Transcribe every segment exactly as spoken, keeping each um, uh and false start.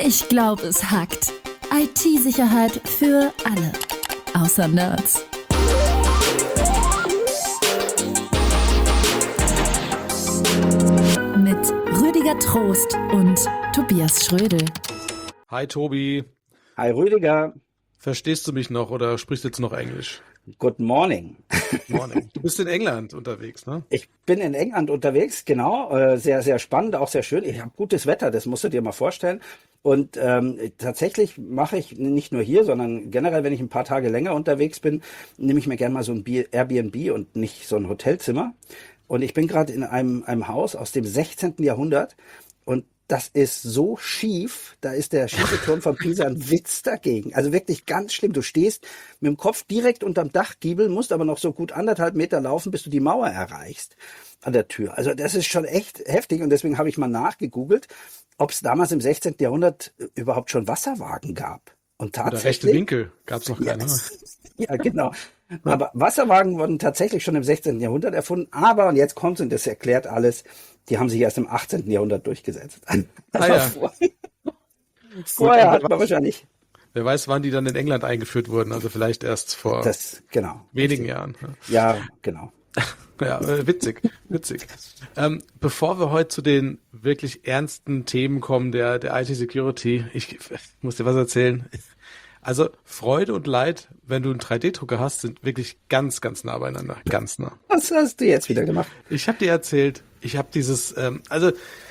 Ich glaube, es hackt. I T-Sicherheit für alle. Außer Nerds. Mit Rüdiger Trost und Tobias Schrödel. Hi Tobi. Hi Rüdiger. Verstehst du mich noch oder sprichst du jetzt noch Englisch? Good morning. Good morning. Du bist in England unterwegs, ne? Ich bin in England unterwegs, genau. Äh, sehr, sehr spannend, auch sehr schön. Ich habe gutes Wetter, das musst du dir mal vorstellen. Und ähm, tatsächlich mache ich nicht nur hier, sondern generell, wenn ich ein paar Tage länger unterwegs bin, nehme ich mir gerne mal so ein Airbnb und nicht so ein Hotelzimmer. Und ich bin gerade in einem, einem Haus aus dem sechzehnten Jahrhundert und das ist so schief, da ist der schiefe Turm von Pisa ein Witz dagegen. Also wirklich ganz schlimm. Du stehst mit dem Kopf direkt unterm Dachgiebel, musst aber noch so gut anderthalb Meter laufen, bis du die Mauer erreichst an der Tür. Also das ist schon echt heftig und deswegen habe ich mal nachgegoogelt, ob es damals im sechzehnten Jahrhundert überhaupt schon Wasserwagen gab. Und tatsächlich... Oder rechte Winkel gab es noch keine. Ja, ja, genau. Aber Wasserwagen wurden tatsächlich schon im sechzehnten Jahrhundert erfunden. Aber, und jetzt kommt's und das erklärt alles, die haben sich erst im achtzehnten Jahrhundert durchgesetzt. Ah, ja. vor, vorher hat man wahrscheinlich... Wer weiß, wann die dann in England eingeführt wurden. Also vielleicht erst vor das, genau, wenigen richtig. Jahren. Ja, genau. Ja, äh, witzig, witzig. Ähm, bevor wir heute zu den wirklich ernsten Themen kommen der, der I T-Security, ich, ich muss dir was erzählen. Also Freude und Leid, wenn du einen drei D Drucker hast, sind wirklich ganz, ganz nah beieinander. Ganz nah. Was hast du jetzt wieder gemacht? Ich habe dir erzählt, ich habe dieses, ähm, also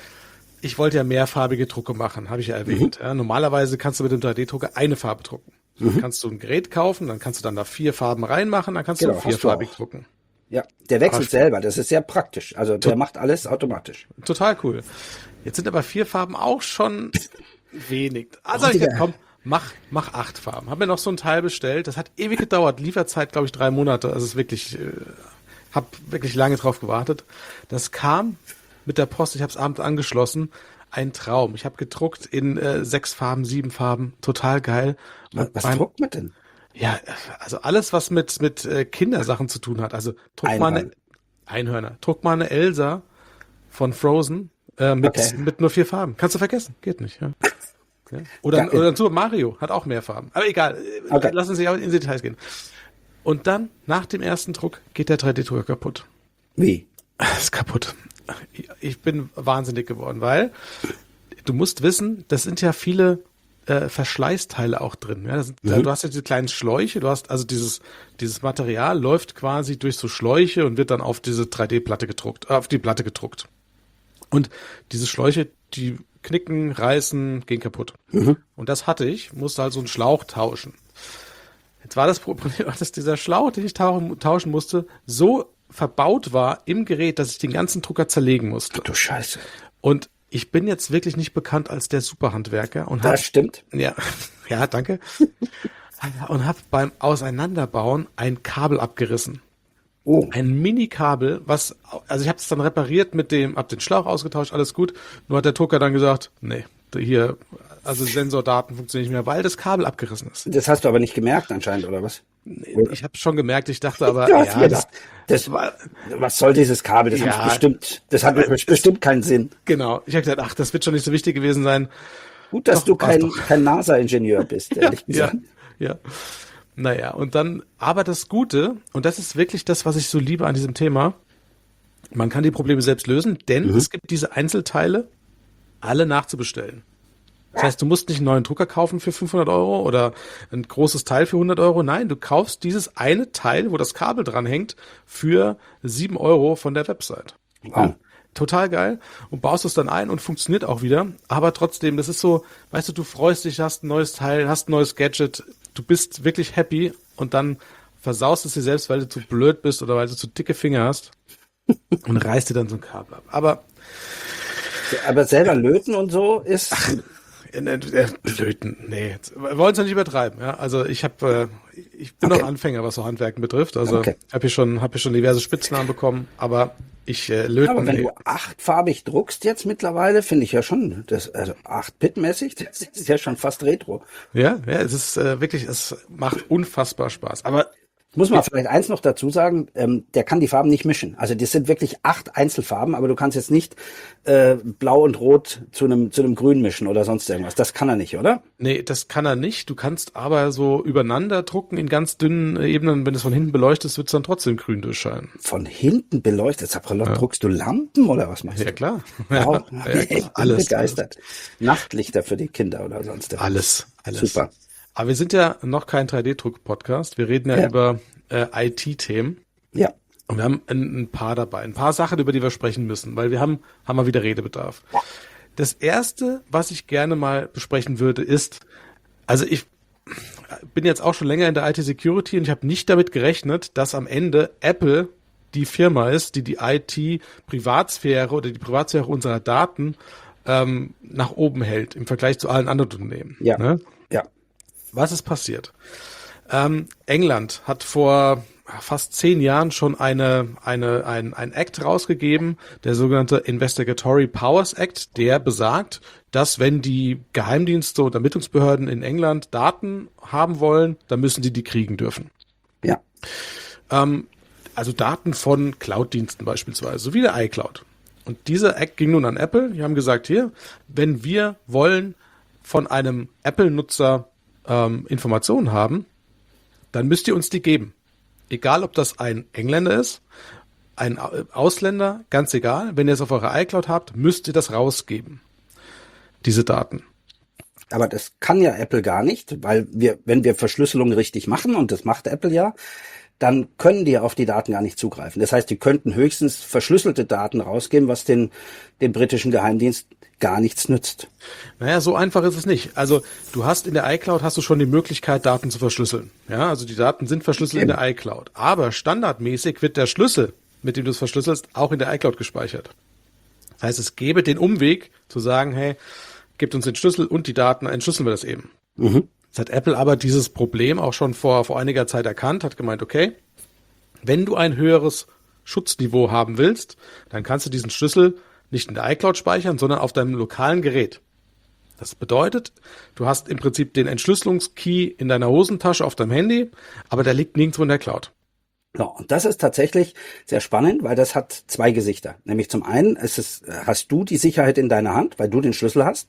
ich wollte ja mehrfarbige Drucke machen, habe ich ja erwähnt. Mhm. Ja, normalerweise kannst du mit dem drei D Drucker eine Farbe drucken. Mhm. Dann kannst du ein Gerät kaufen, dann kannst du dann da vier Farben reinmachen, dann kannst genau, du vierfarbig drucken. Ja, der wechselt selber, das ist sehr praktisch. Also der macht alles automatisch. Total cool. Jetzt sind aber vier Farben auch schon wenig. Also ich gesagt, komm, mach, mach acht Farben. Hab mir noch so ein Teil bestellt. Das hat ewig gedauert. Lieferzeit, glaube ich, drei Monate. Also es ist wirklich, äh, hab wirklich lange drauf gewartet. Das kam mit der Post. Ich habe es abends angeschlossen. Ein Traum. Ich habe gedruckt in äh, sechs Farben, sieben Farben. Total geil. Und was beim, druckt man denn? Ja, also alles, was mit mit äh, Kindersachen zu tun hat. Also druck mal eine Einhörner. Druck mal eine Elsa von Frozen äh, mit okay. mit nur vier Farben. Kannst du vergessen. Geht nicht. Ja. Ja. Oder, ja, oder ein Super Mario hat auch mehr Farben. Aber egal, okay. Lass uns nicht in Details gehen. Und dann, nach dem ersten Druck, geht der drei D Drucker kaputt. Wie? Ist kaputt. Ich bin wahnsinnig geworden, weil du musst wissen, das sind ja viele äh, Verschleißteile auch drin. Ja? Das sind, mhm. Du hast ja diese kleinen Schläuche, du hast also dieses dieses Material läuft quasi durch so Schläuche und wird dann auf diese drei D Platte gedruckt, äh, auf die Platte gedruckt. Und diese Schläuche, die knicken, reißen, gehen kaputt. Mhm. Und das hatte ich, musste halt so einen Schlauch tauschen. Jetzt war das Problem, dass dieser Schlauch, den ich tauschen musste, so verbaut war im Gerät, dass ich den ganzen Drucker zerlegen musste. Ach du Scheiße. Und ich bin jetzt wirklich nicht bekannt als der Superhandwerker. Und das hab, stimmt. Ja, ja, danke. Und habe beim Auseinanderbauen ein Kabel abgerissen. Oh. Ein Mini-Kabel, was, also ich habe es dann repariert mit dem, hab den Schlauch ausgetauscht, alles gut. Nur hat der Drucker dann gesagt, nee, hier, also Sensordaten funktionieren nicht mehr, weil das Kabel abgerissen ist. Das hast du aber nicht gemerkt anscheinend, oder was? Nee, ich habe schon gemerkt, ich dachte aber, ja, ja, das, das war, was soll dieses Kabel? Das ja, hat bestimmt, das hat bestimmt keinen Sinn. Genau. Ich habe gedacht, ach, das wird schon nicht so wichtig gewesen sein. Gut, dass doch, du kein, kein NASA-Ingenieur bist, ehrlich gesagt. Ja, ja. Naja, und dann, aber das Gute, und das ist wirklich das, was ich so liebe an diesem Thema, man kann die Probleme selbst lösen, denn mhm. es gibt diese Einzelteile, alle nachzubestellen. Das heißt, du musst nicht einen neuen Drucker kaufen für fünfhundert Euro oder ein großes Teil für hundert Euro. Nein, du kaufst dieses eine Teil, wo das Kabel dran hängt, für sieben Euro von der Website. Wow. Total geil. Und baust es dann ein und funktioniert auch wieder. Aber trotzdem, das ist so, weißt du, du freust dich, hast ein neues Teil, hast ein neues Gadget, du bist wirklich happy und dann versaust es dir selbst, weil du zu blöd bist oder weil du zu dicke Finger hast und reißt dir dann so ein Kabel ab. Aber aber selber löten und so ist... Ach, löten, nee. Wir wollen es ja nicht übertreiben. Ja? Also ich habe, äh, ich bin okay. noch Anfänger, was so Handwerken betrifft. Also okay. habe hier schon, habe hier schon diverse Spitznamen bekommen, aber ich äh, löten. Aber wenn nee. du achtfarbig druckst jetzt mittlerweile, finde ich ja schon, das also acht-Bit-mäßig, das ist ja schon fast Retro. Ja, ja, es ist äh, wirklich, es macht unfassbar Spaß. Aber Muss man vielleicht eins noch dazu sagen, ähm, der kann die Farben nicht mischen. Also das sind wirklich acht Einzelfarben, aber du kannst jetzt nicht äh, blau und rot zu einem zu einem grün mischen oder sonst irgendwas. Das kann er nicht, oder? Nee, das kann er nicht. Du kannst aber so übereinander drucken in ganz dünnen Ebenen. Wenn du es von hinten beleuchtest, wird es dann trotzdem grün durchscheinen. Von hinten beleuchtet? Sapralot, ja. Druckst du Lampen oder was machst du? Ja, klar. Wow. Ja, Ja, ich bin alles, begeistert. Alles. Nachtlichter für die Kinder oder sonst irgendwas. Alles, alles. Super. Aber wir sind ja noch kein drei D-Druck-Podcast. Wir reden ja, ja. über äh, I T-Themen. Ja. Und wir haben ein, ein paar dabei. Ein paar Sachen, über die wir sprechen müssen, weil wir haben, haben mal wieder Redebedarf. Das erste, was ich gerne mal besprechen würde, ist, also ich bin jetzt auch schon länger in der I T-Security und ich habe nicht damit gerechnet, dass am Ende Apple die Firma ist, die die I T-Privatsphäre oder die Privatsphäre unserer Daten ähm, nach oben hält im Vergleich zu allen anderen Unternehmen. Ja. Ne? Ja. Was ist passiert? Ähm, England hat vor fast zehn Jahren schon eine, eine, ein, ein Act rausgegeben, der sogenannte Investigatory Powers Act, der besagt, dass wenn die Geheimdienste und Ermittlungsbehörden in England Daten haben wollen, dann müssen die die kriegen dürfen. Ja. Ähm, also Daten von Cloud-Diensten beispielsweise, so wie der iCloud. Und dieser Act ging nun an Apple. Die haben gesagt, hier, wenn wir wollen von einem Apple-Nutzer ähm, Informationen haben, dann müsst ihr uns die geben. Egal, ob das ein Engländer ist, ein Ausländer, ganz egal. Wenn ihr es auf eurer iCloud habt, müsst ihr das rausgeben. Diese Daten. Aber das kann ja Apple gar nicht, weil wir, wenn wir Verschlüsselung richtig machen, und das macht Apple ja, dann können die auf die Daten gar nicht zugreifen. Das heißt, die könnten höchstens verschlüsselte Daten rausgeben, was den, den britischen Geheimdienst gar nichts nützt. Naja, so einfach ist es nicht. Also du hast in der iCloud hast du schon die Möglichkeit, Daten zu verschlüsseln. Ja, also die Daten sind verschlüsselt okay. in der iCloud. Aber standardmäßig wird der Schlüssel, mit dem du es verschlüsselst, auch in der iCloud gespeichert. Das heißt, es gäbe den Umweg zu sagen, hey, gebt uns den Schlüssel und die Daten, entschlüsseln wir das eben. Mhm. Jetzt hat Apple aber dieses Problem auch schon vor, vor einiger Zeit erkannt, hat gemeint, okay, wenn du ein höheres Schutzniveau haben willst, dann kannst du diesen Schlüssel nicht in der iCloud speichern, sondern auf deinem lokalen Gerät. Das bedeutet, du hast im Prinzip den Entschlüsselungskey in deiner Hosentasche auf deinem Handy, aber der liegt nirgendwo in der Cloud. Ja, und das ist tatsächlich sehr spannend, weil das hat zwei Gesichter. Nämlich zum einen ist es, hast du die Sicherheit in deiner Hand, weil du den Schlüssel hast.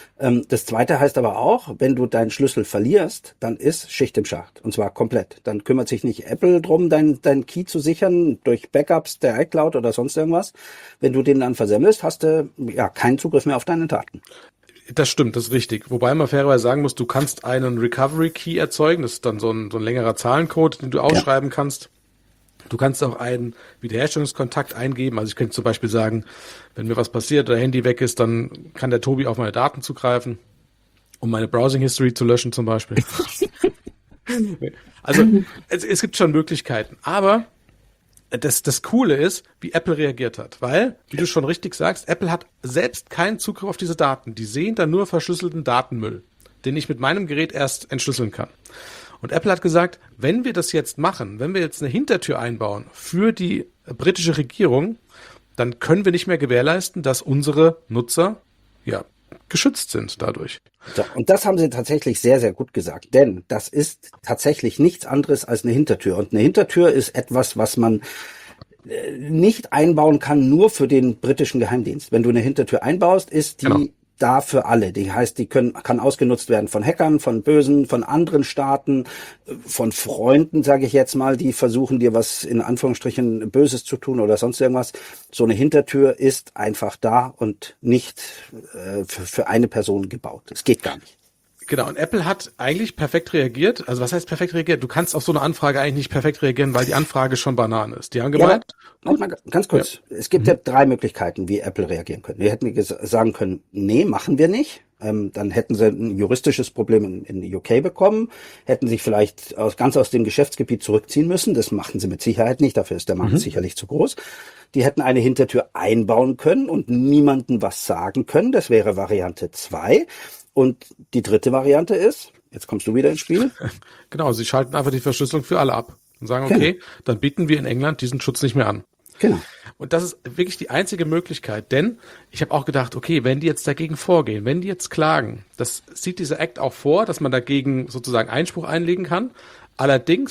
Das zweite heißt aber auch, wenn du deinen Schlüssel verlierst, dann ist Schicht im Schacht. Und zwar komplett. Dann kümmert sich nicht Apple drum, deinen dein Key zu sichern durch Backups der iCloud oder sonst irgendwas. Wenn du den dann versemmelst, hast du ja keinen Zugriff mehr auf deine Daten. Das stimmt, das ist richtig. Wobei man fairerweise sagen muss, du kannst einen Recovery Key erzeugen. Das ist dann so ein, so ein längerer Zahlencode, den du ausschreiben ja. kannst. Du kannst auch einen Wiederherstellungskontakt eingeben. Also ich könnte zum Beispiel sagen, wenn mir was passiert oder Handy weg ist, dann kann der Tobi auf meine Daten zugreifen, um meine Browsing-History zu löschen zum Beispiel. Also es, es gibt schon Möglichkeiten. Aber das, das Coole ist, wie Apple reagiert hat. Weil, wie du schon richtig sagst, Apple hat selbst keinen Zugriff auf diese Daten. Die sehen dann nur verschlüsselten Datenmüll, den ich mit meinem Gerät erst entschlüsseln kann. Und Apple hat gesagt, wenn wir das jetzt machen, wenn wir jetzt eine Hintertür einbauen für die britische Regierung, dann können wir nicht mehr gewährleisten, dass unsere Nutzer ja geschützt sind dadurch. So, und das haben sie tatsächlich sehr, sehr gut gesagt, denn das ist tatsächlich nichts anderes als eine Hintertür. Und eine Hintertür ist etwas, was man nicht einbauen kann, nur für den britischen Geheimdienst. Wenn du eine Hintertür einbaust, ist die genau. da für alle. Die heißt, die können, kann ausgenutzt werden von Hackern, von Bösen, von anderen Staaten, von Freunden, sage ich jetzt mal, die versuchen, dir was in Anführungsstrichen Böses zu tun oder sonst irgendwas. So eine Hintertür ist einfach da und nicht äh, für, für eine Person gebaut. Es geht gar nicht. Genau, und Apple hat eigentlich perfekt reagiert. Also was heißt perfekt reagiert? Du kannst auf so eine Anfrage eigentlich nicht perfekt reagieren, weil die Anfrage schon Banane ist. Die haben gemeint... Ja, mal ganz kurz. Ja. Es gibt mhm. ja drei Möglichkeiten, wie Apple reagieren können. Wir hätten sagen können, nee, machen wir nicht. Ähm, dann hätten sie ein juristisches Problem in, in U K bekommen, hätten sich vielleicht aus, ganz aus dem Geschäftsgebiet zurückziehen müssen. Das machen sie mit Sicherheit nicht. Dafür ist der Markt mhm. sicherlich zu groß. Die hätten eine Hintertür einbauen können und niemandem was sagen können. Das wäre Variante zwei. Und die dritte Variante ist, jetzt kommst du wieder ins Spiel. Genau, sie schalten einfach die Verschlüsselung für alle ab und sagen, okay, genau. dann bieten wir in England diesen Schutz nicht mehr an. Genau. Und das ist wirklich die einzige Möglichkeit, denn ich habe auch gedacht, okay, wenn die jetzt dagegen vorgehen, wenn die jetzt klagen, das sieht dieser Act auch vor, dass man dagegen sozusagen Einspruch einlegen kann. Allerdings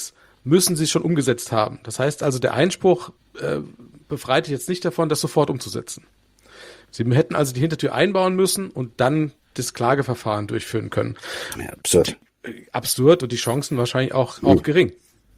müssen sie schon umgesetzt haben. Das heißt also, der Einspruch äh, befreit dich jetzt nicht davon, das sofort umzusetzen. Sie hätten also die Hintertür einbauen müssen und dann das Klageverfahren durchführen können. Ja, absurd. Absurd und die Chancen wahrscheinlich auch, auch gering.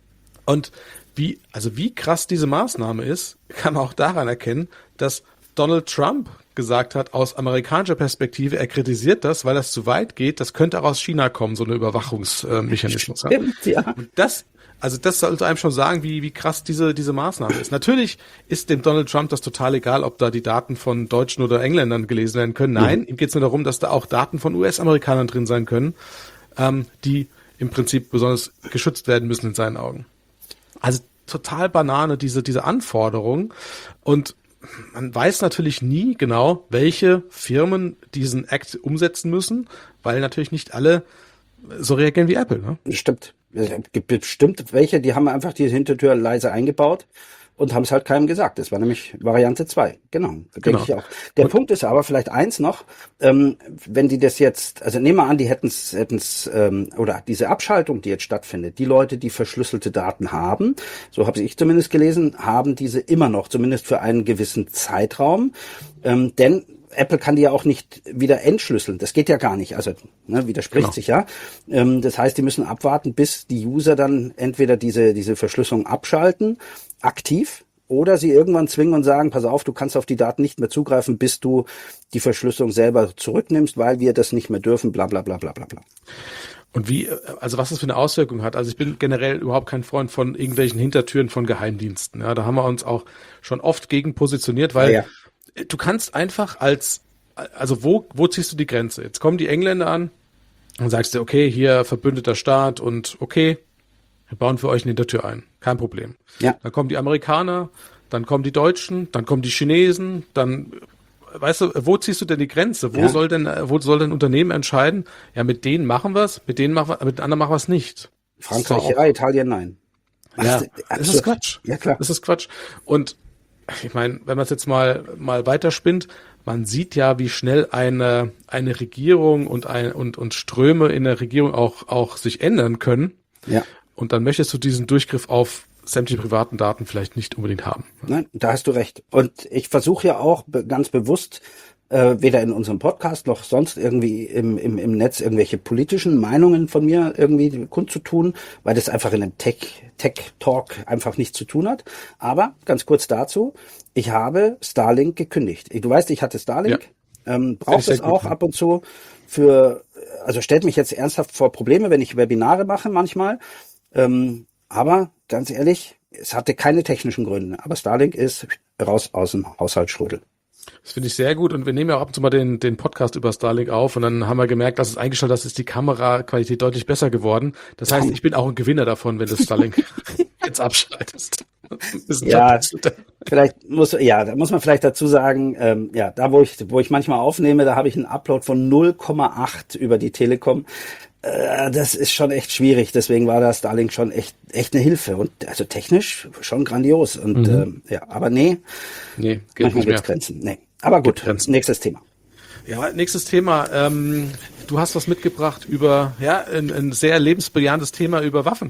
Und wie, also wie krass diese Maßnahme ist, kann man auch daran erkennen, dass Donald Trump gesagt hat, aus amerikanischer Perspektive, er kritisiert das, weil das zu weit geht, das könnte auch aus China kommen, so eine Überwachungsmechanismus. Stimmt, ja. Und das, also das sollte einem schon sagen, wie, wie krass diese, diese Maßnahme ist. Natürlich ist dem Donald Trump das total egal, ob da die Daten von Deutschen oder Engländern gelesen werden können. Nein, mhm. ihm geht es nur darum, dass da auch Daten von U S-Amerikanern drin sein können, ähm, die im Prinzip besonders geschützt werden müssen in seinen Augen. Also total Banane, diese, diese Anforderung. Und man weiß natürlich nie genau, welche Firmen diesen Act umsetzen müssen, weil natürlich nicht alle so reagieren wie Apple. Ne? Stimmt. Es gibt bestimmt welche, die haben einfach die Hintertür leise eingebaut und haben es halt keinem gesagt. Das war nämlich Variante zwei. Genau, denke Genau. ich auch. Der Und Punkt ist aber vielleicht eins noch, ähm, wenn die das jetzt, also nehmen wir an, die hätten es, hätten's, ähm, oder diese Abschaltung, die jetzt stattfindet, die Leute, die verschlüsselte Daten haben, so habe ich zumindest gelesen, haben diese immer noch, zumindest für einen gewissen Zeitraum, ähm, denn Apple kann die ja auch nicht wieder entschlüsseln. Das geht ja gar nicht. Also ne, widerspricht Genau. sich ja. Ähm, das heißt, die müssen abwarten, bis die User dann entweder diese diese Verschlüsselung abschalten, aktiv, oder sie irgendwann zwingen und sagen, pass auf, du kannst auf die Daten nicht mehr zugreifen, bis du die Verschlüsselung selber zurücknimmst, weil wir das nicht mehr dürfen, bla bla bla bla bla bla. Und wie, also was das für eine Auswirkung hat. Also ich bin generell überhaupt kein Freund von irgendwelchen Hintertüren von Geheimdiensten. Ja, da haben wir uns auch schon oft gegen positioniert, weil Ja, ja. du kannst einfach als, also wo, wo ziehst du die Grenze? Jetzt kommen die Engländer an und sagst du, okay, hier verbündeter Staat und okay, wir bauen für euch eine Hintertür ein. Kein Problem. Ja. Dann kommen die Amerikaner, dann kommen die Deutschen, dann kommen die Chinesen, dann, weißt du, wo ziehst du denn die Grenze? Wo Ja. soll denn, wo soll denn ein Unternehmen entscheiden? Ja, mit denen machen wir es, mit denen machen wir, mit den anderen machen wir es nicht. Frankreich Das ist doch ja, Italien nein. Ja, Ach, das ist absurd. Quatsch. Ja, klar. Das ist Quatsch. Und ich meine, wenn man es jetzt mal mal weiterspinnt, man sieht ja, wie schnell eine eine Regierung und ein und und Ströme in der Regierung auch auch sich ändern können. Ja. Und dann möchtest du diesen Durchgriff auf sämtliche privaten Daten vielleicht nicht unbedingt haben. Nein, da hast du recht. Und ich versuche ja auch be- ganz bewusst, äh, weder in unserem Podcast noch sonst irgendwie im, im, im Netz irgendwelche politischen Meinungen von mir irgendwie kundzutun, weil das einfach in einem Tech, Tech-Talk einfach nichts zu tun hat. Aber ganz kurz dazu, ich habe Starlink gekündigt. Du weißt, ich hatte Starlink, ähm, brauche sehr das gut, auch ja. ab und zu für, also stellt mich jetzt ernsthaft vor Probleme, wenn ich Webinare mache manchmal. Ähm, aber ganz ehrlich, es hatte keine technischen Gründe. Aber Starlink ist raus aus dem Haushaltsstrudel. Das finde ich sehr gut. Und wir nehmen ja auch ab und zu mal den, den Podcast über Starlink auf und dann haben wir gemerkt, dass es eingestellt ist, ist die Kameraqualität deutlich besser geworden. Das heißt, ich bin auch ein Gewinner davon, wenn du Starlink jetzt abschaltest. Ja, vielleicht muss, ja, da muss man vielleicht dazu sagen, ähm, ja, da wo ich, wo ich manchmal aufnehme, da habe ich einen Upload von null Komma acht über die Telekom. Äh, das ist schon echt schwierig. Deswegen war das Starlink schon echt, echt eine Hilfe und also technisch schon grandios. Und Mhm. ähm, ja, aber nee, Nee, geht manchmal nicht mehr. gibt's Grenzen. Nee, aber gut. Grenzen. Nächstes Thema. Ja, nächstes Thema. Ähm, du hast was mitgebracht über, ja, ein, ein sehr lebensbejahendes Thema über Waffen.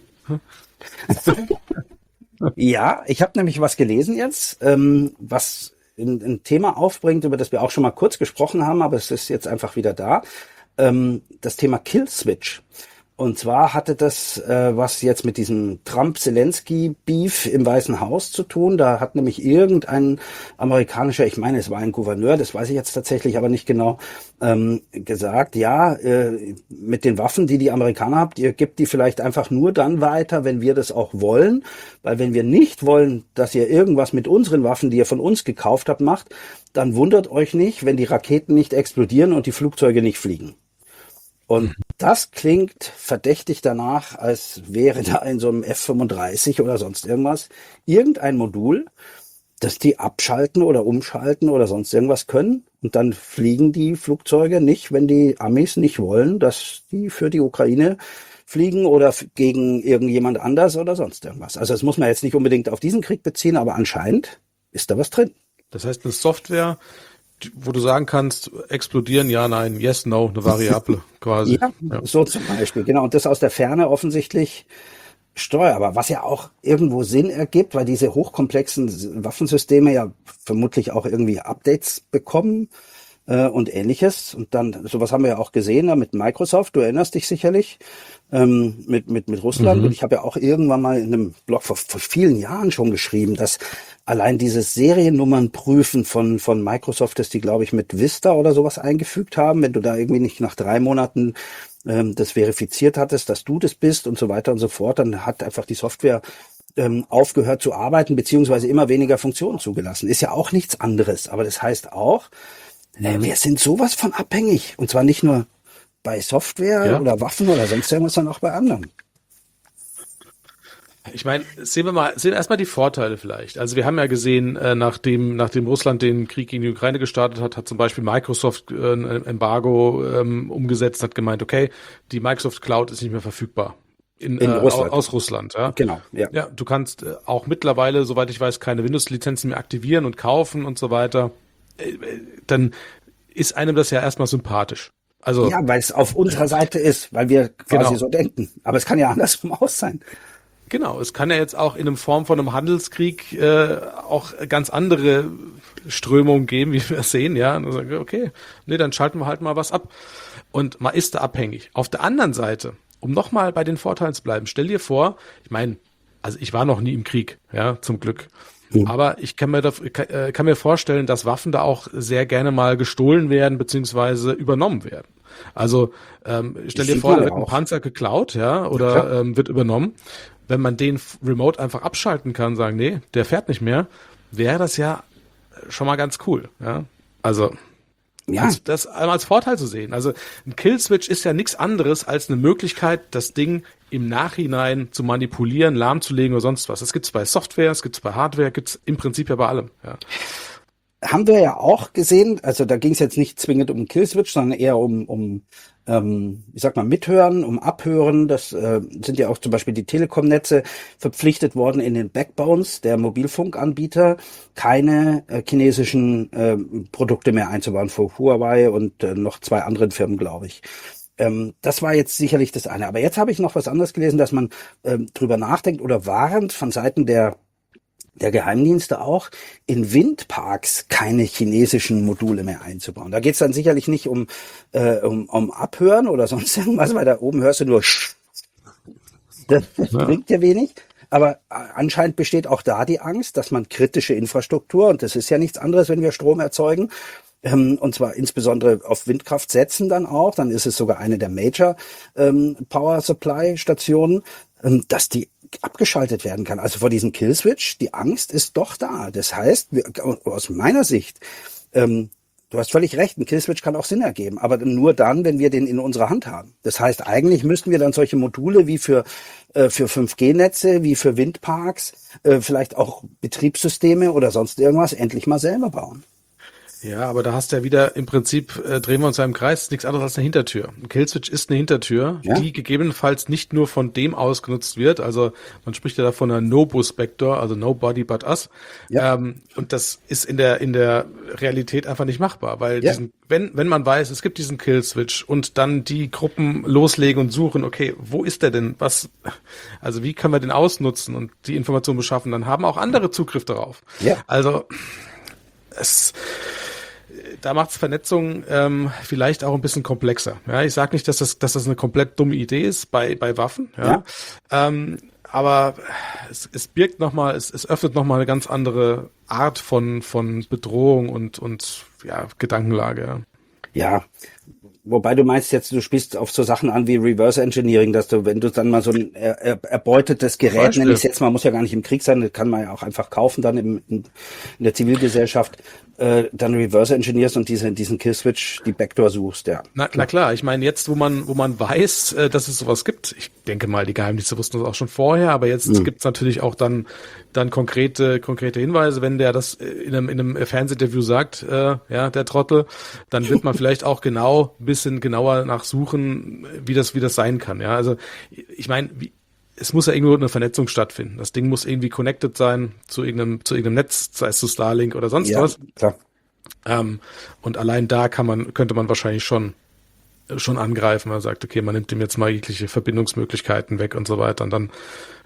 Ja, ich habe nämlich was gelesen jetzt, ähm, was ein, ein Thema aufbringt, über das wir auch schon mal kurz gesprochen haben, aber es ist jetzt einfach wieder da. Ähm, das Thema Kill-Switch. Und zwar hatte das äh, was jetzt mit diesem Trump-Zelensky-Beef im Weißen Haus zu tun. Da hat nämlich irgendein amerikanischer, ich meine, es war ein Gouverneur, das weiß ich jetzt tatsächlich aber nicht genau, ähm, gesagt, ja, äh, mit den Waffen, die die Amerikaner habt, ihr gebt die vielleicht einfach nur dann weiter, wenn wir das auch wollen. Weil wenn wir nicht wollen, dass ihr irgendwas mit unseren Waffen, die ihr von uns gekauft habt, macht, dann wundert euch nicht, wenn die Raketen nicht explodieren und die Flugzeuge nicht fliegen. Und das klingt verdächtig danach, als wäre da in so einem F fünfunddreißig oder sonst irgendwas irgendein Modul, das die abschalten oder umschalten oder sonst irgendwas können. Und dann fliegen die Flugzeuge nicht, wenn die Amis nicht wollen, dass die für die Ukraine fliegen oder f- gegen irgendjemand anders oder sonst irgendwas. Also das muss man jetzt nicht unbedingt auf diesen Krieg beziehen, aber anscheinend ist da was drin. Das heißt, eine Software, die- wo du sagen kannst, explodieren, ja, nein, yes, no, eine Variable quasi. Ja, so zum Beispiel, genau. Und das aus der Ferne offensichtlich steuere. Aber was ja auch irgendwo Sinn ergibt, weil diese hochkomplexen Waffensysteme ja vermutlich auch irgendwie Updates bekommen äh, und Ähnliches. Und dann, sowas haben wir ja auch gesehen da mit Microsoft, du erinnerst dich sicherlich, ähm, mit, mit, mit Russland. Mhm. Und ich habe ja auch irgendwann mal in einem Blog vor, vor vielen Jahren schon geschrieben, dass allein dieses Seriennummernprüfen von, von Microsoft, das die, glaube ich, mit Vista oder sowas eingefügt haben, wenn du da irgendwie nicht nach drei Monaten ähm, das verifiziert hattest, dass du das bist und so weiter und so fort, dann hat einfach die Software ähm, aufgehört zu arbeiten, beziehungsweise immer weniger Funktionen zugelassen. Ist ja auch nichts anderes. Aber das heißt auch, äh, wir sind sowas von abhängig. Und zwar nicht nur bei Software Ja. oder Waffen oder sonst irgendwas, sondern auch bei anderen. Ich meine, sehen wir mal, sehen erstmal die Vorteile vielleicht. Also wir haben ja gesehen, äh, nachdem, nachdem Russland den Krieg gegen die Ukraine gestartet hat, hat zum Beispiel Microsoft äh, ein Embargo ähm, umgesetzt, hat gemeint, okay, die Microsoft Cloud ist nicht mehr verfügbar. In, In äh, Russland. Aus Russland, ja. Genau, ja. Ja, du kannst äh, auch mittlerweile, soweit ich weiß, keine Windows-Lizenzen mehr aktivieren und kaufen und so weiter. Äh, äh, dann ist einem das ja erstmal sympathisch. Also Ja, weil es auf unserer Seite ist, weil wir quasi Genau. so denken. Aber es kann ja andersrum auch sein. Genau, es kann ja jetzt auch in einem Form von einem Handelskrieg äh, auch ganz andere Strömungen geben, wie wir sehen, ja. Und dann sagen wir, okay, nee, dann schalten wir halt mal was ab. Und man ist da abhängig. Auf der anderen Seite, um nochmal bei den Vorteilen zu bleiben, stell dir vor, ich meine, also ich war noch nie im Krieg, ja, zum Glück. Mhm. Aber ich kann mir, da, kann, äh, kann mir vorstellen, dass Waffen da auch sehr gerne mal gestohlen werden, beziehungsweise übernommen werden. Also ähm, stell dir sieht vor, man da ja wird ein auch. Panzer geklaut, ja, oder klar. ähm, wird übernommen. Wenn man den f- remote einfach abschalten kann, sagen, nee, der fährt nicht mehr, wäre das ja schon mal ganz cool, ja. Also Ja, als, das einmal als Vorteil zu sehen. Also ein Killswitch ist ja nichts anderes als eine Möglichkeit, das Ding im Nachhinein zu manipulieren, lahmzulegen oder sonst was. Das gibt's bei Software, es gibt's bei Hardware, gibt's im Prinzip ja bei allem, ja. haben wir ja auch gesehen, also da ging es jetzt nicht zwingend um Killswitch, sondern eher um, um ähm, ich sag mal, Mithören, um Abhören. Das äh, sind ja auch zum Beispiel die Telekom-Netze verpflichtet worden, in den Backbones der Mobilfunkanbieter keine äh, chinesischen äh, Produkte mehr einzubauen, vor Huawei und äh, noch zwei anderen Firmen, glaube ich. Ähm, das war jetzt sicherlich das eine. Aber jetzt habe ich noch was anderes gelesen, dass man ähm, drüber nachdenkt oder warnt von Seiten der der Geheimdienste auch, in Windparks keine chinesischen Module mehr einzubauen. Da geht's dann sicherlich nicht um, äh, um, um Abhören oder sonst irgendwas, weil da oben hörst du nur Sch. Das Ja. bringt ja wenig. Aber anscheinend besteht auch da die Angst, dass man kritische Infrastruktur, und das ist ja nichts anderes, wenn wir Strom erzeugen, ähm, und zwar insbesondere auf Windkraft setzen dann auch, dann ist es sogar eine der Major ähm, Power Supply Stationen, ähm, dass die abgeschaltet werden kann. Also vor diesem Killswitch, die Angst ist doch da. Das heißt, wir, aus meiner Sicht, ähm, du hast völlig recht, ein Killswitch kann auch Sinn ergeben, aber nur dann, wenn wir den in unserer Hand haben. Das heißt, eigentlich müssten wir dann solche Module wie für äh, für fünf G Netze, wie für Windparks, äh, vielleicht auch Betriebssysteme oder sonst irgendwas endlich mal selber bauen. Ja, aber da hast du ja wieder im Prinzip, äh, drehen wir uns ja im Kreis, ist nichts anderes als eine Hintertür. Ein Killswitch ist eine Hintertür, Ja. die gegebenenfalls nicht nur von dem ausgenutzt wird, also man spricht ja da von einer No-Bus-Backdoor, also Nobody but us. Ja. Ähm, und das ist in der in der Realität einfach nicht machbar, weil Ja. diesen, wenn wenn man weiß, es gibt diesen Killswitch und dann die Gruppen loslegen und suchen, okay, wo ist der denn? Was, also wie können wir den ausnutzen und die Information beschaffen? Dann haben auch andere Zugriff darauf. Ja. Also es da macht's Vernetzung ähm, vielleicht auch ein bisschen komplexer. Ja, ich sage nicht, dass das, dass das eine komplett dumme Idee ist bei bei Waffen. Ja, Ja. Ähm, aber es, es birgt noch mal, es, es öffnet noch mal eine ganz andere Art von von Bedrohung und und ja Gedankenlage. Ja. Ja, wobei du meinst jetzt, du spielst auf so Sachen an wie Reverse Engineering, dass du, wenn du dann mal so ein er, er, erbeutetes Gerät, Beispiel. nenne ich es jetzt mal, muss ja gar nicht im Krieg sein, das kann man ja auch einfach kaufen dann im, in, in der Zivilgesellschaft, äh, dann Reverse Engineerst und diese, diesen Killswitch, die Backdoor suchst, ja. Na, na klar, ich meine jetzt, wo man wo man weiß, äh, dass es sowas gibt, ich denke mal, die Geheimdienste wussten das auch schon vorher, aber jetzt Mhm. gibt's natürlich auch dann dann konkrete konkrete Hinweise, wenn der das äh, in einem in einem Fernsehinterview sagt, äh, ja, der Trottel, dann wird man vielleicht auch genau ein bisschen genauer nachsuchen, wie das wie das sein kann, ja. Also ich meine, wie es muss ja irgendwo eine Vernetzung stattfinden. Das Ding muss irgendwie connected sein zu irgendeinem zu irgendeinem Netz, sei es zu Starlink oder sonst Ja, was. klar. Ähm, und allein da kann man, könnte man wahrscheinlich schon, schon angreifen. Man sagt, okay, man nimmt dem jetzt mal jegliche Verbindungsmöglichkeiten weg und so weiter. Und dann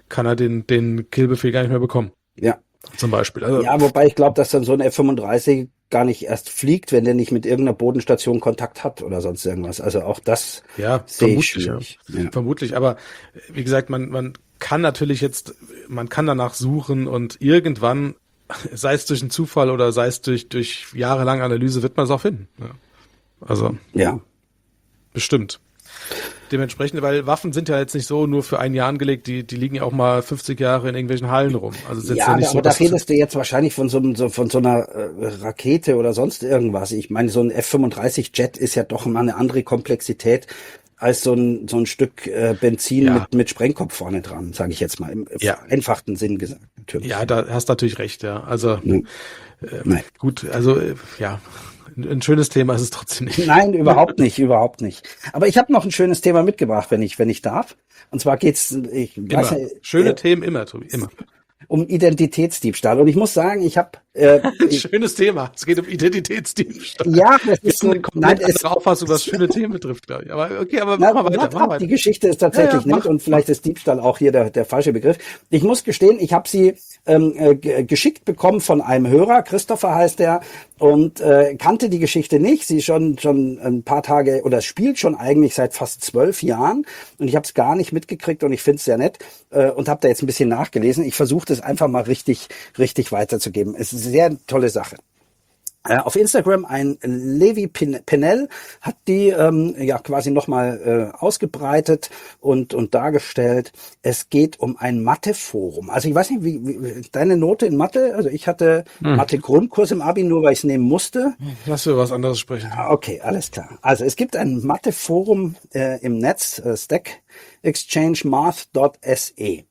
kann er den, den Killbefehl gar nicht mehr bekommen. Ja. Zum Beispiel. Also, ja, wobei ich glaube, dass dann so ein F fünfunddreißig gar nicht erst fliegt, wenn der nicht mit irgendeiner Bodenstation Kontakt hat oder sonst irgendwas. Also auch das ja, sehe ich vermutlich, schwierig. ja. Ja. Vermutlich, aber wie gesagt, man, man kann natürlich jetzt, man kann danach suchen und irgendwann, sei es durch einen Zufall oder sei es durch, durch jahrelange Analyse, wird man es auch finden. Ja. Also, Ja. bestimmt. Dementsprechend, weil Waffen sind ja jetzt nicht so nur für ein Jahr angelegt, die, die liegen ja auch mal fünfzig Jahre in irgendwelchen Hallen rum. Also es ist jetzt Ja, ja aber, nicht so, aber da dass redest du jetzt wahrscheinlich von so, einem- so, von so einer äh, Rakete oder sonst irgendwas. Ich meine, so ein F fünfunddreißig Jet ist ja doch mal eine andere Komplexität als so ein, so ein Stück äh, Benzin Ja. mit, mit Sprengkopf vorne dran, sage ich jetzt mal, im Ja. vereinfachten Sinn gesagt, natürlich. ja, da hast du natürlich recht, ja. Also Hm. äh, Nein. gut, also äh, ja, ein, ein schönes Thema ist es trotzdem nicht. Nein, überhaupt nicht, überhaupt nicht. Aber ich habe noch ein schönes Thema mitgebracht, wenn ich, wenn ich darf. Und zwar geht's, ich Immer. weiß nicht, Schöne äh, Themen immer, Tobi, immer. um Identitätsdiebstahl. Und ich muss sagen, ich habe äh, ich- Schönes Thema. Es geht um Identitätsdiebstahl. ja, das Wir ist haben so, eine komplett nein, es, andere Auffassung, was schöne Themen betrifft, glaube ich. Aber okay, aber Na, mach mal weiter, wart mach mal ab, weiter. die Geschichte ist tatsächlich Ja, ja, nett mach, und vielleicht ist Diebstahl auch hier der, der falsche Begriff. Ich muss gestehen, ich habe sie ähm, äh, g- geschickt bekommen von einem Hörer, Christopher heißt er, und äh, kannte die Geschichte nicht. Sie ist schon schon ein paar Tage oder spielt schon eigentlich seit fast zwölf Jahren und ich habe es gar nicht mitgekriegt und ich finde es sehr nett äh, und habe da jetzt ein bisschen nachgelesen. Ich versuche das einfach mal richtig richtig weiterzugeben. Es ist eine sehr tolle Sache. Äh, Auf Instagram ein Levi Pin- Pennell hat die ähm, ja quasi nochmal äh, ausgebreitet und und dargestellt. Es geht um ein Mathe-Forum. Also ich weiß nicht, wie, wie deine Note in Mathe. Also ich hatte Mathe-Grundkurs im Abi, nur weil ich es nehmen musste. Lass wir was anderes sprechen. Ah, Okay, alles klar. Also es gibt ein Mathe-Forum äh, im Netz, äh, Stack Exchange Math Punkt S E.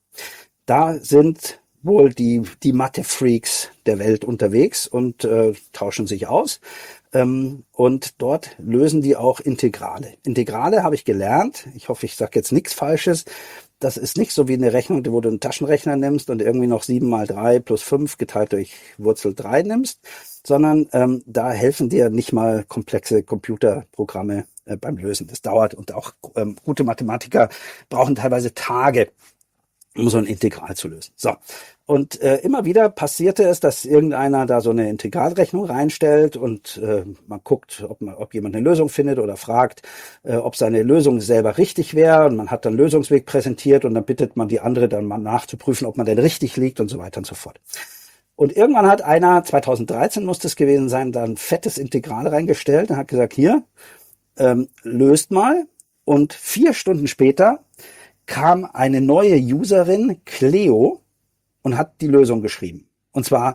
Da sind wohl die, die Mathe-Freaks der Welt unterwegs und äh, tauschen sich aus. Ähm, und dort lösen die auch Integrale. Integrale habe ich gelernt. Ich hoffe, ich sage jetzt nichts Falsches. Das ist nicht so wie eine Rechnung, wo du einen Taschenrechner nimmst und irgendwie noch sieben mal drei plus fünf geteilt durch Wurzel drei nimmst, sondern ähm, da helfen dir nicht mal komplexe Computerprogramme äh, beim Lösen. Das dauert und auch ähm, gute Mathematiker brauchen teilweise Tage, um so ein Integral zu lösen. So. Und äh, immer wieder passierte es, dass irgendeiner da so eine Integralrechnung reinstellt und äh, man guckt, ob, man, ob jemand eine Lösung findet oder fragt, äh, ob seine Lösung selber richtig wäre. Und man hat dann Lösungsweg präsentiert und dann bittet man die andere dann mal nachzuprüfen, ob man denn richtig liegt und so weiter und so fort. Und irgendwann hat einer, zweitausenddreizehn muss das gewesen sein, da ein fettes Integral reingestellt und hat gesagt, hier, ähm, löst mal. Und vier Stunden später kam eine neue Userin, Cleo, und hat die Lösung geschrieben. Und zwar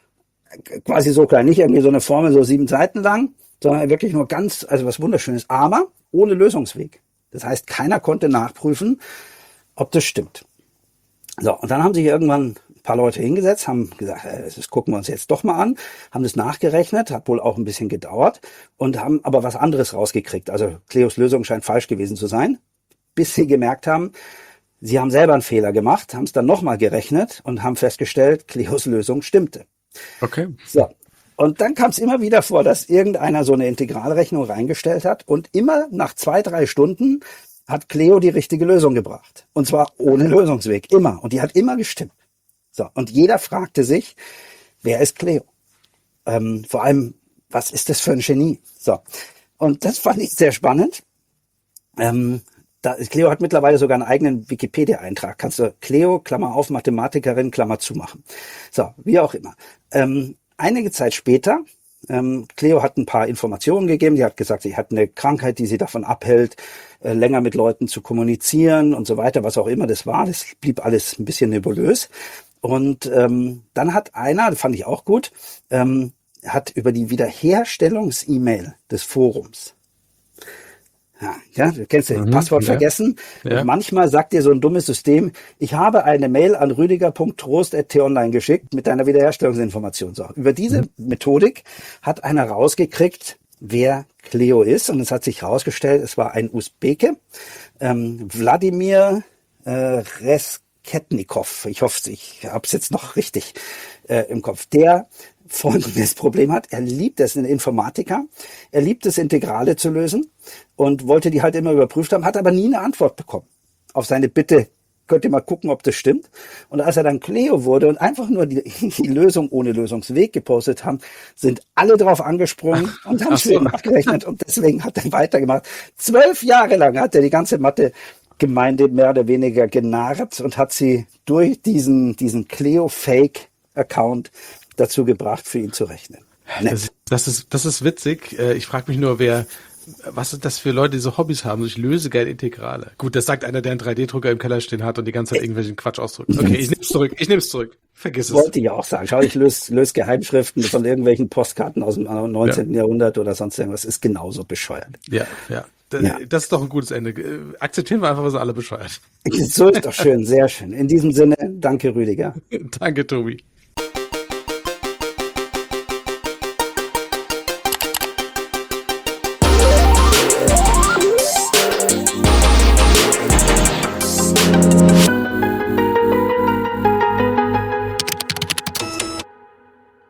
quasi so klein, nicht irgendwie so eine Formel so sieben Seiten lang, sondern wirklich nur ganz, also was Wunderschönes, aber ohne Lösungsweg. Das heißt, keiner konnte nachprüfen, ob das stimmt. So, und dann haben sich irgendwann ein paar Leute hingesetzt, haben gesagt, äh, das gucken wir uns jetzt doch mal an, haben das nachgerechnet, hat wohl auch ein bisschen gedauert und haben aber was anderes rausgekriegt. Also Cleos Lösung scheint falsch gewesen zu sein, bis sie gemerkt haben, sie haben selber einen Fehler gemacht, haben es dann nochmal gerechnet und haben festgestellt, Cleos Lösung stimmte. Okay. So. Und dann kam es immer wieder vor, dass irgendeiner so eine Integralrechnung reingestellt hat und immer nach zwei, drei Stunden hat Cleo die richtige Lösung gebracht. Und zwar ohne Lösungsweg, immer. Und die hat immer gestimmt. So. Und jeder fragte sich, wer ist Cleo? Ähm, vor allem, was ist das für ein Genie? So. Und das fand ich sehr spannend. Ähm, Da, Cleo hat mittlerweile sogar einen eigenen Wikipedia-Eintrag. Kannst du Cleo, Klammer auf, Mathematikerin, Klammer zu machen. So, wie auch immer. Ähm, einige Zeit später, ähm, Cleo hat ein paar Informationen gegeben. Die hat gesagt, sie hat eine Krankheit, die sie davon abhält, äh, länger mit Leuten zu kommunizieren und so weiter, was auch immer das war. Das blieb alles ein bisschen nebulös. Und ähm, dann hat einer, das fand ich auch gut, ähm, hat über die Wiederherstellungs-E-Mail des Forums, Ja, ja, du kennst ja, Mhm, Passwort ja. vergessen. Ja. Und manchmal sagt dir so ein dummes System, ich habe eine Mail an rüdiger punkt trost at t online geschickt mit deiner Wiederherstellungsinformation. So, über diese Methodik hat einer rausgekriegt, wer Cleo ist. Und es hat sich herausgestellt, es war ein Usbeke, ähm, Wladimir äh, Resketnikow. Ich hoffe, ich habe es jetzt noch richtig äh, im Kopf. Der folgendes Problem hat. Er liebt es, ein Informatiker. Er liebt es, Integrale zu lösen und wollte die halt immer überprüft haben, hat aber nie eine Antwort bekommen auf seine Bitte, könnt ihr mal gucken, ob das stimmt. Und als er dann Cleo wurde und einfach nur die, die Lösung ohne Lösungsweg gepostet haben, sind alle drauf angesprungen und haben es für ihn nachgerechnet und deswegen hat er weitergemacht. Zwölf Jahre lang hat er die ganze Mathe-Gemeinde mehr oder weniger genarrt und hat sie durch diesen, diesen Cleo-Fake-Account dazu gebracht, für ihn zu rechnen. Das, das ist, das ist witzig. Ich frage mich nur, wer, was sind das für Leute, die so Hobbys haben? Ich löse gerne Integrale. Gut, das sagt einer, der einen drei D-Drucker im Keller stehen hat und die ganze Zeit irgendwelchen Quatsch ausdrückt. Okay, ich nehm's zurück. Ich nehm's zurück. Vergiss es. Wollte ich auch sagen. Schau, ich löse löse Geheimschriften von irgendwelchen Postkarten aus dem neunzehnten Ja. Jahrhundert oder sonst irgendwas. Ist genauso bescheuert. Ja, ja. Das, ja. das ist doch ein gutes Ende. Akzeptieren wir einfach, wir sind alle bescheuert. So ist doch schön, sehr schön. In diesem Sinne, danke Rüdiger. Danke, Tobi.